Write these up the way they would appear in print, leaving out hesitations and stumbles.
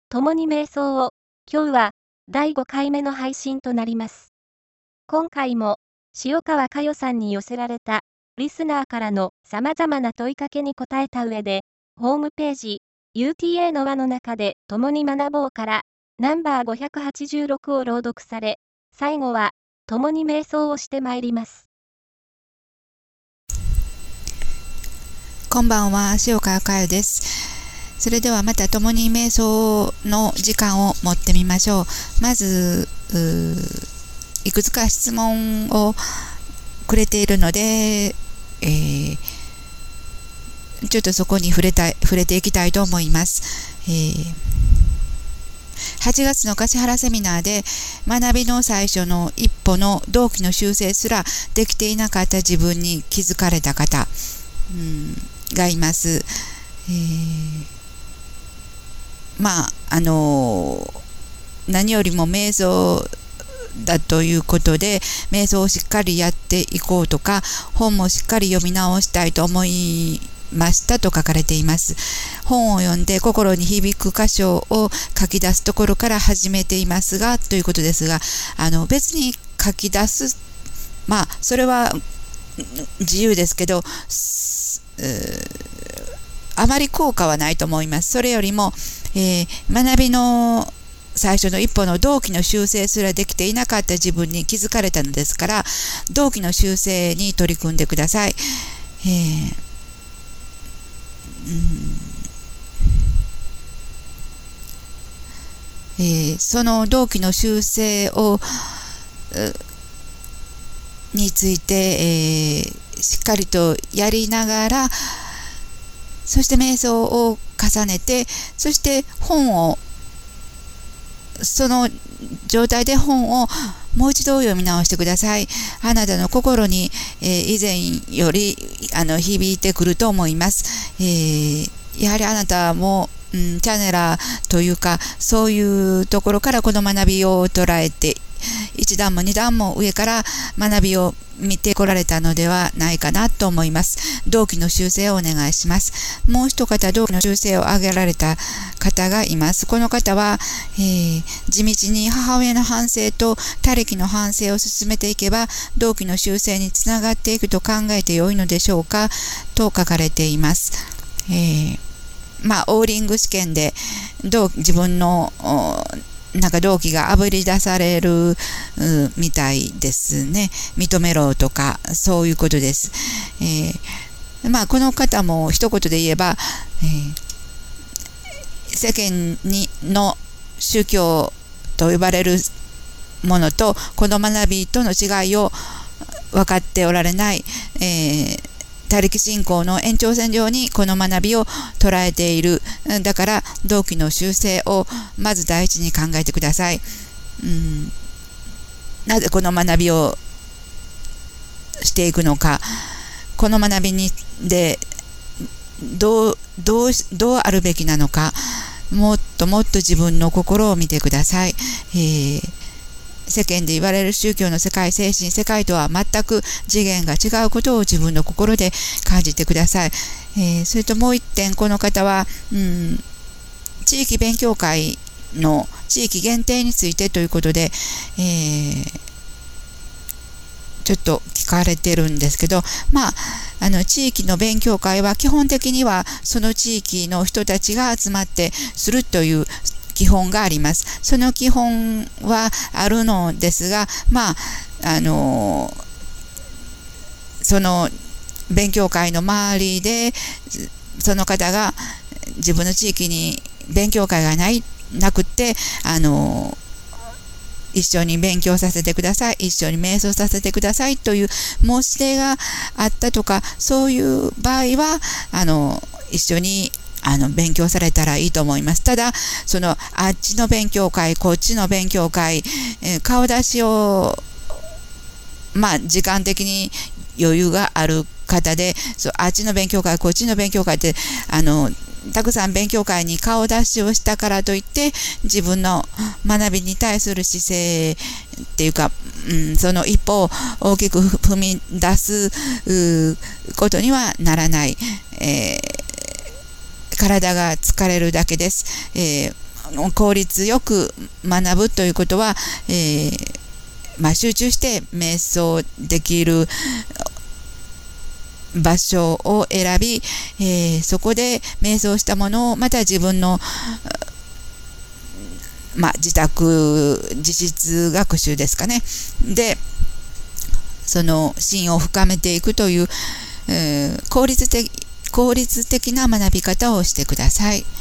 共に瞑想を、今日は第5回目の配信となります。今回も塩川佳代さんに寄せられたリスナーからの様々な問いかけに答えた上で、ホームページ UTA の輪の中で共に学ぼうからナンバー586を朗読され、最後は共に瞑想をしてまいります。 こんばんは、塩川佳代です。それではまた共に瞑想の時間を持ってみましょう。まず、いくつか質問をくれているので、ちょっとそこに触れていきたいと思います。8月の橿原セミナーで学びの最初の一歩の動機の修正すらできていなかった自分に気づかれた方、がいます。何よりも瞑想だということで、瞑想をしっかりやっていこうとか、本もしっかり読み直したいと思いましたと書かれています。本を読んで心に響く箇所を書き出すところから始めていますが、ということですが、別に書き出す、それは自由ですけど、あまり効果はないと思います。それよりも、学びの最初の一歩の動機の修正すらできていなかった自分に気づかれたのですから、動機の修正に取り組んでください。その動機の修正について、しっかりとやりながら、そして瞑想を重ねて、そしてその状態で本をもう一度読み直してください。あなたの心に、以前より響いてくると思います。やはりあなたも、チャネラーというか、そういうところからこの学びを捉えて、一段も二段も上から学びを見てこられたのではないかなと思います。動機の修正をお願いします。もう一方、動機の修正を挙げられた方がいます。この方は、地道に母親の反省と他力の反省を進めていけば、動機の修正につながっていくと考えてよいのでしょうかと書かれています。オーリング試験で自分の動機があぶり出されるみたいですね。認めろとか、そういうことです。この方も一言で言えば、世間の宗教と呼ばれるものとこの学びとの違いを分かっておられない、他力信仰の延長線上にこの学びを捉えている。だから動機の修正をまず第一に考えてください。なぜこの学びをしていくのか、この学びでどうあるべきなのか、もっともっと自分の心を見てください。世間で言われる宗教の世界、精神世界とは全く次元が違うことを自分の心で感じてください。それともう一点、この方は、地域勉強会の地域限定についてということで、ちょっと聞かれてるんですけど、地域の勉強会は基本的にはその地域の人たちが集まってするという基本があります。その基本はあるのですが、その勉強会の周りでその方が自分の地域に勉強会がなくて、一緒に勉強させてください、一緒に瞑想させてくださいという申し出があったとか、そういう場合は一緒に勉強されたらいいと思います。ただ、あっちの勉強会、こっちの勉強会、顔出しを、時間的に余裕がある方で、あっちの勉強会、こっちの勉強会って、たくさん勉強会に顔出しをしたからといって、自分の学びに対する姿勢っていうか、その一歩を大きく踏み出すことにはならない。体が疲れるだけです。 効率よく学ぶということは、集中して瞑想できる場所を選び、そこで瞑想したものをまた自分の、自室学習ですかね。で、その心を深めていくという、効率的な学び方をしてください。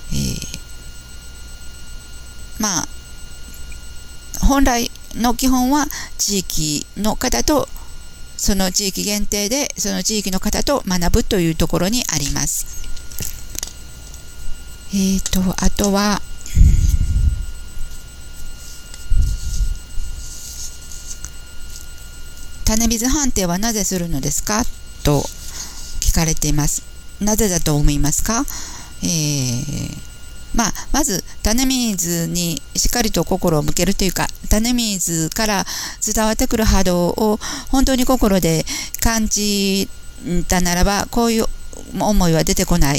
本来の基本は地域の方とその地域限定でその地域の方と学ぶというところにあります。あとは種水判定はなぜするのですかと聞かれています。なぜだと思いますか？まず種水にしっかりと心を向けるというか、種水から伝わってくる波動を本当に心で感じたならば、こういう思いは出てこない。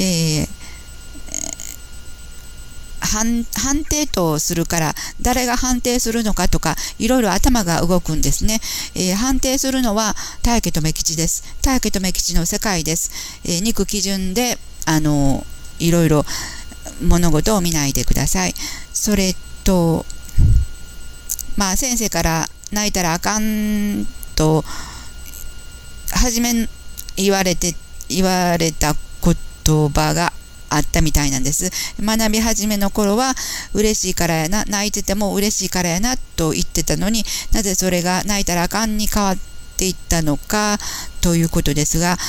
判定とするから誰が判定するのかとかいろいろ頭が動くんですね。判定するのは大家留吉です。大家留吉の世界です。肉基準でいろいろ物事を見ないでください。それと先生から泣いたらあかんと初め言われた言葉があったみたいなんです。学び始めの頃は嬉しいからやな、泣いてても嬉しいからやなと言ってたのに、なぜそれが泣いたらあかんに変わっていったのかということですが、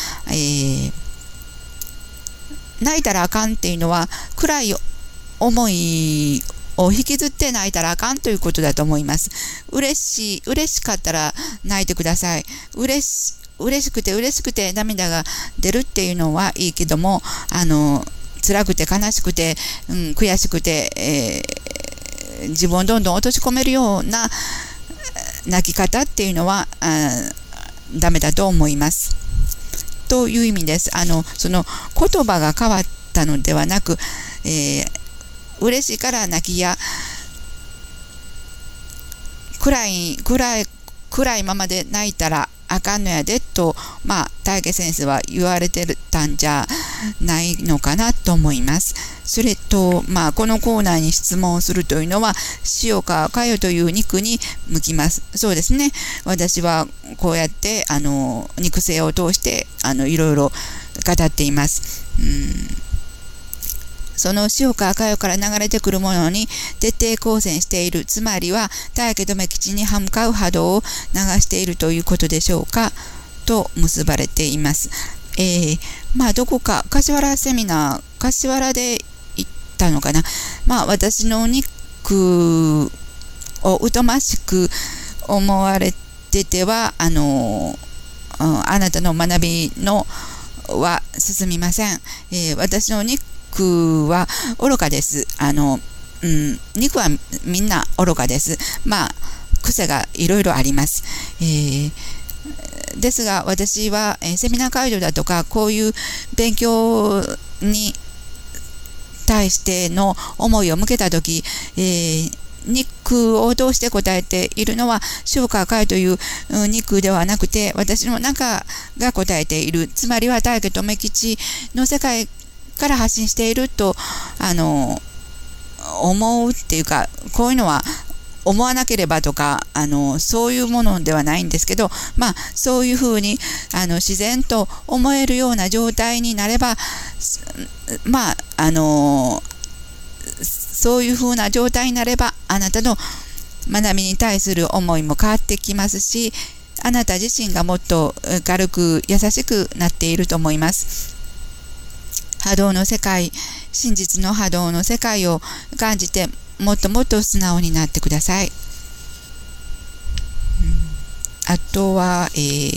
泣いたらあかんっていうのは暗い思いを引きずって泣いたらあかんということだと思います。嬉しかったら泣いてください。嬉しくて涙が出るっていうのはいいけども、辛くて悲しくて、悔しくて、自分をどんどん落とし込めるような泣き方っていうのはダメだと思います。という意味です。その言葉が変わったのではなく、嬉しいから泣きや暗いままで泣いたらあかんのやでと、大家先生は言われてたんじゃないのかなと思います。それと、このコーナーに質問をするというのは、塩かかよという肉に向きます。そうですね。私はこうやって、肉声を通して、いろいろ語っています。その塩かかよから流れてくるものに徹底抗戦している、つまりは大家留吉に歯向かう波動を流しているということでしょうかと結ばれています。どこか柏原で行ったのかな。私の肉を疎ましく思われててはあなたの学びのは進みません。私の肉は愚かです。肉はみんな愚かです。癖がいろいろあります。ですが私は、セミナー会場だとかこういう勉強に対しての思いを向けたとき、肉を通して答えているのは塩かかよという肉ではなくて、私の中が答えている、つまりは大家留吉の世界から発信していると思うっていうか、こういうのは思わなければとかそういうものではないんですけど、そういうふうに自然と思えるような状態になれば、そういうふうな状態になればあなたの学びに対する思いも変わってきますし、あなた自身がもっと軽く優しくなっていると思います。波動の世界、真実の波動の世界を感じて、もっともっと素直になってください。あとは、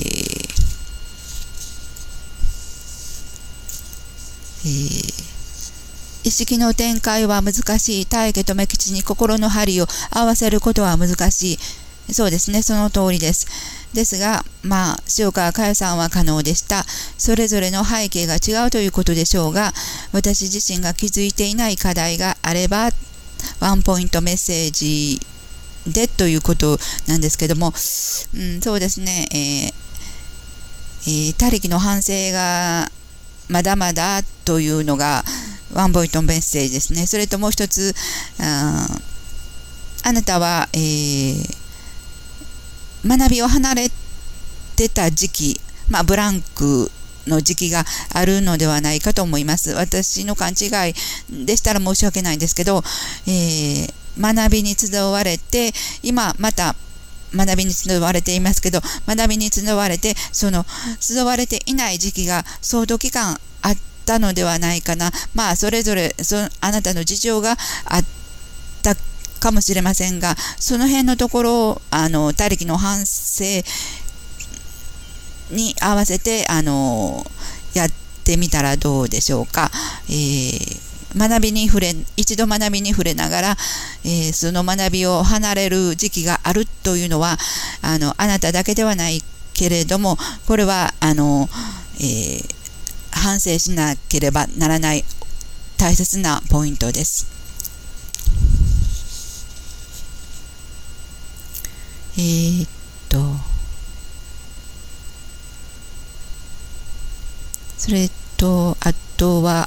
意識の展開は難しい。大家留吉に心の針を合わせることは難しい。 そうですね、その通りです。ですが、塩川佳代さんは可能でした。それぞれの背景が違うということでしょうが、私自身が気づいていない課題があれば、ワンポイントメッセージでということなんですけども、そうですね、他力の反省がまだまだというのがワンポイントメッセージですね。それともう一つ、あなたは、学びを離れてた時期、ブランクの時期があるのではないかと思います。私の勘違いでしたら申し訳ないんですけど、学びに集われて、今また学びに集われていますけど、学びに集われて、その集われていない時期が相当期間あったのではないかな。それぞれあなたの事情があったかもしれませんが、その辺のところを他力の反省に合わせてやってみたらどうでしょうか。一度学びに触れながら、その学びを離れる時期があるというのはあなただけではないけれども、これは反省しなければならない大切なポイントです。それとあとは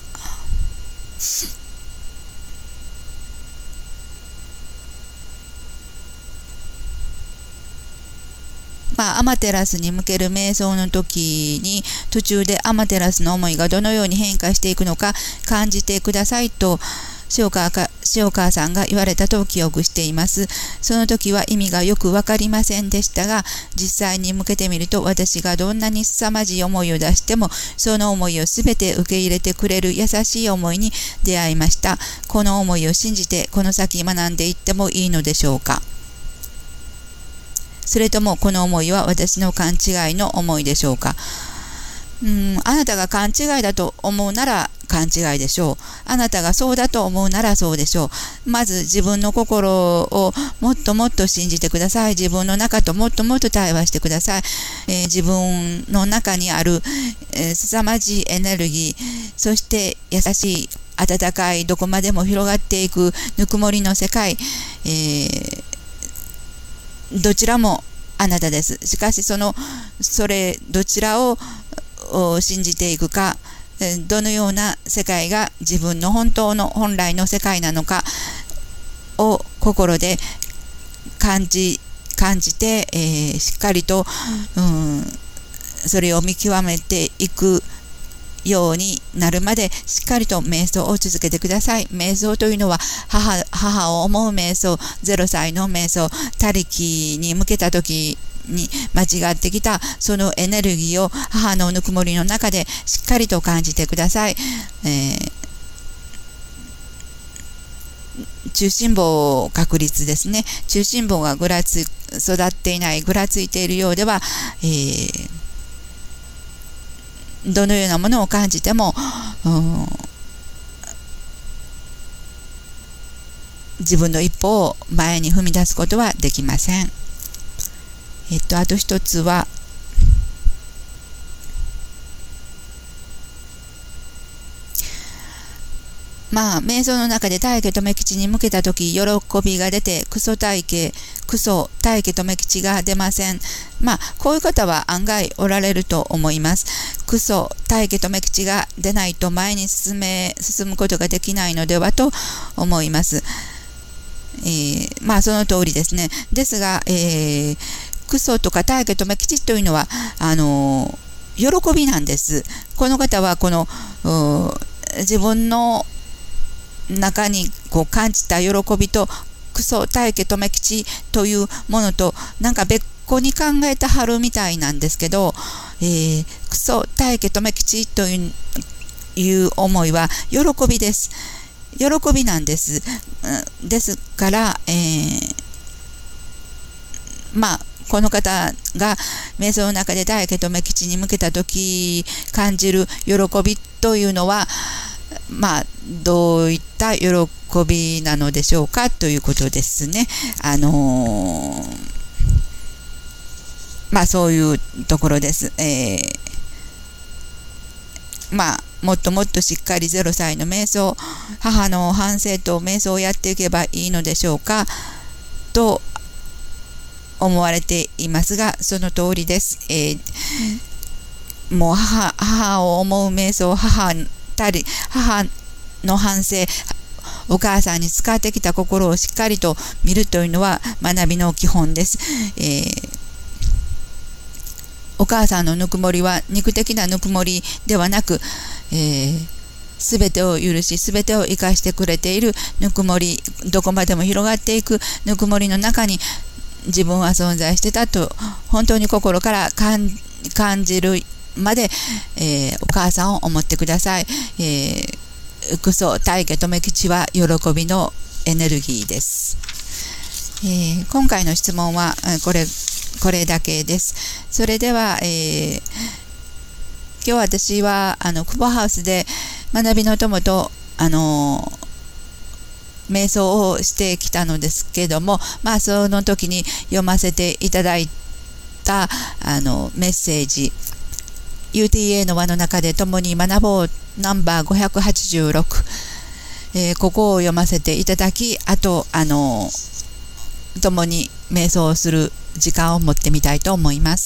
アマテラスに向ける瞑想の時に途中でアマテラスの思いがどのように変化していくのか感じてくださいと塩川さんが言われたと記憶しています。その時は意味がよくわかりませんでしたが、実際に向けてみると私がどんなに凄まじい思いを出してもその思いをすべて受け入れてくれる優しい思いに出会いました。この思いを信じてこの先学んでいってもいいのでしょうか。それともこの思いは私の勘違いの思いでしょうか。あなたが勘違いだと思うなら勘違いでしょう。あなたがそうだと思うならそうでしょう。まず自分の心をもっともっと信じてください。自分の中ともっともっと対話してください。自分の中にある、凄まじいエネルギー、そして優しい温かいどこまでも広がっていくぬくもりの世界、どちらもあなたです。しかしそれどちらを信じていくか、どのような世界が自分の本来の世界なのかを心で感じて、しっかりと、それを見極めていくようになるまでしっかりと瞑想を続けてください。瞑想というのは母を思う瞑想、0歳の瞑想、他力に向けた時に間違ってきたそのエネルギーを母のぬくもりの中でしっかりと感じてください。中心棒確率ですね。中心棒が育っていない、ぐらついているようでは、どのようなものを感じても、自分の一歩を前に踏み出すことはできません。あと一つは、瞑想の中で大家留吉に向けたとき、喜びが出て、クソ大家留吉が出ません。こういう方は案外おられると思います。クソ大家留吉が出ないと前に進むことができないのではと思います。その通りですね。ですが、クソとか大家留吉というのは喜びなんです。この方は自分の中に感じた喜びとクソ大家留吉というものとなんか別個に考えたはるみたいなんですけど、クソ大家留吉という思いは喜びです。喜びなんです。ですから、この方が瞑想の中で大家留吉に向けたとき感じる喜びというのはどういった喜びなのでしょうかということですね。 そういうところです。もっともっとしっかり0歳の瞑想、母の反省と瞑想をやっていけばいいのでしょうかと思われていますが、その通りです。もう母を思う瞑想、母の反省、お母さんに使ってきた心をしっかりと見るというのは学びの基本です。お母さんのぬくもりは肉的なぬくもりではなく、すべてを許し、すべてを生かしてくれているぬくもり、どこまでも広がっていくぬくもりの中に自分は存在してたと本当に心から感じるまで、お母さんを思ってください。クソ大家留吉は喜びのエネルギーです。今回の質問はこれだけです。それでは、今日私はクボハウスで学びの友と瞑想をしてきたのですけども、その時に読ませていただいたメッセージ、UTA の輪の中で共に学ぼうナンバー586、ここを読ませていただき、あと共に瞑想をする時間を持ってみたいと思います。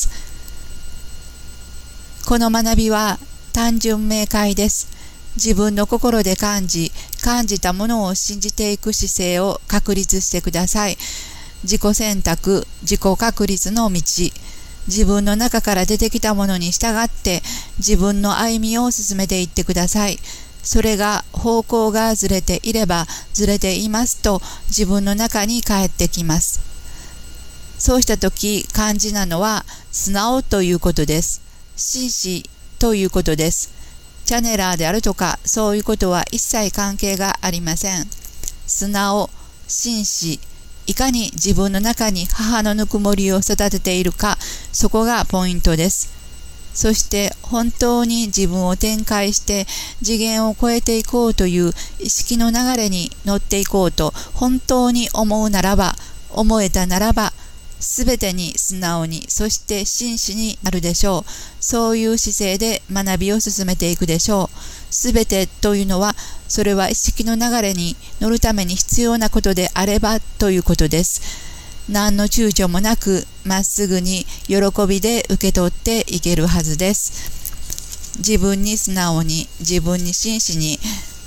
この学びは単純明快です。自分の心で感じたものを信じていく姿勢を確立してください。自己選択、自己確立の道、自分の中から出てきたものに従って自分の歩みを進めていってください。それが方向がずれていればずれていますと自分の中に返ってきます。そうしたとき肝心なのは素直ということです。真摯ということです。チャネラーであるとかそういうことは一切関係がありません。素直、真摯、いかに自分の中に母のぬくもりを育てているか、そこがポイントです。そして本当に自分を展開して次元を超えていこうという意識の流れに乗っていこうと本当に思うならば、思えたならば、すべてに素直に、そして真摯になるでしょう。そういう姿勢で学びを進めていくでしょう。すべてというのは、それは意識の流れに乗るために必要なことであればということです。何の躊躇もなく、まっすぐに喜びで受け取っていけるはずです。自分に素直に、自分に真摯に、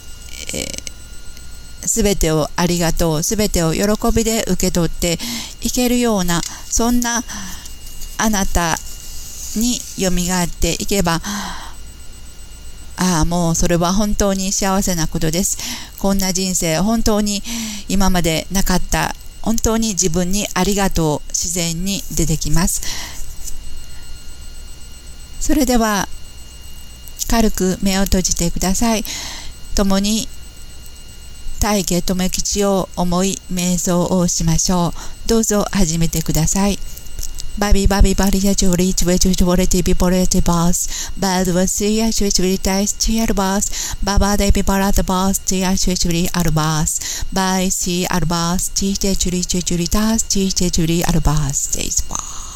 すべてをありがとう、すべてを喜びで受け取っていけるような、そんなあなたによみがえっていけば、もうそれは本当に幸せなことです。こんな人生、本当に今までなかった、本当に自分にありがとう、自然に出てきます。それでは、軽く目を閉じてください。共に大家留吉を思い瞑想をしましょう。どうぞ始めてください。バビバビバリヤチュリチュウェチュチュボレティビボレティバス。バードワシーヤチュチュリタイスチアルバス。ババデビバラタバスチアチュチュリアルバス。バイシーアルバスチチェチュリチュチュリタスチチェチュリアルバス。チェイスバー。